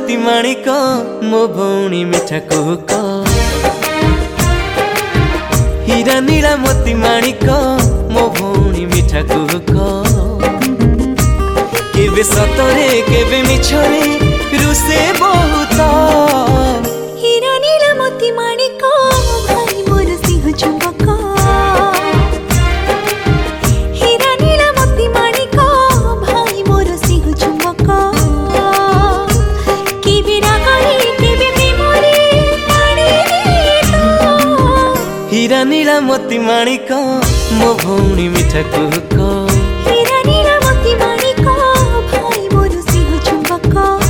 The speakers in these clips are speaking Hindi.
मोती माणिक मो भौणी मिठा कुहुक हीरा नीला मोती माणिक मो भौणी मिठा कुहुक केबे सतरे केबे मिछरे रुसे बहुत हीरा नीला मोती माणिक भाई मोर सिंह चुंबक हीरा नीला मोती माणिक भाई मोर सिंह चुंबक केबे रागरे केबे प्रेमरे पाणी हीरा नीला मोती माणिक मो भौणी मिठा कुहुक हीरा नीला मोती माणिक भाई मोर सिंह चुंबक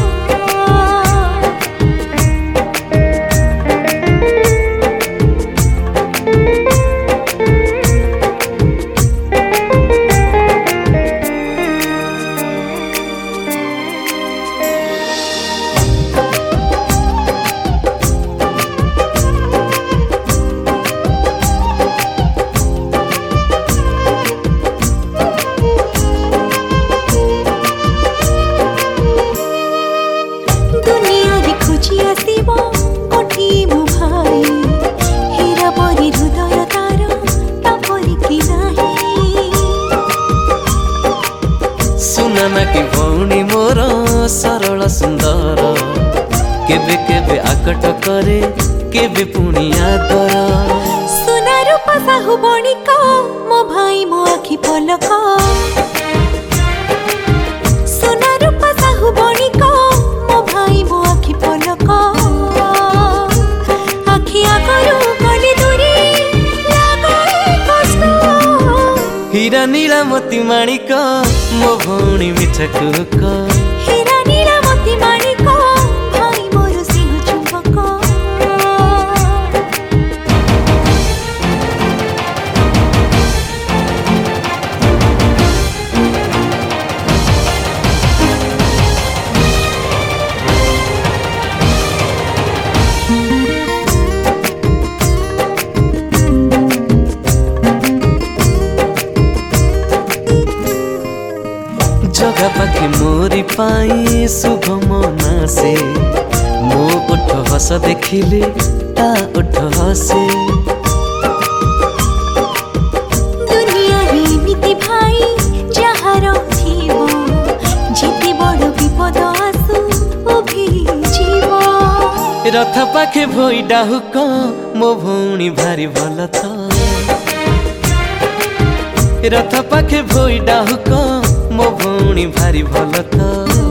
सुनाना की भौणी मोर सरल सुंदर केबे केबे आकट करे केबे पुणी आदर सुना रूप साहु बणिक मो भाई मो आखि पलक सुना रूप साहु बणिक मो भाई मो आखि पलक आखि आगरु गले दूरी लागे कष्ट हीरा नीला मोती माणिक मो भौणी मिठा कुहुक हीरा नीला मोती माणिक भाई मोर सिंह चुंबक जगह पाखे मोरी पाई शुभ मना से मो उठ हस देखिले ता उठ हसे दुनिया रे मिति भाई जहार थीबो जेते बड़ विपद आसु उभी जीवो रथ पाखे भई डाहुक मो भौणी भारी भल था रथ पाखे भई डाहुक मो भौणी भारी भल था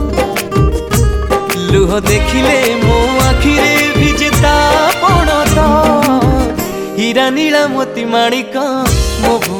लुह देखिले मो आखिरे भिजेता पण हीरा नीला मोती माणिक मो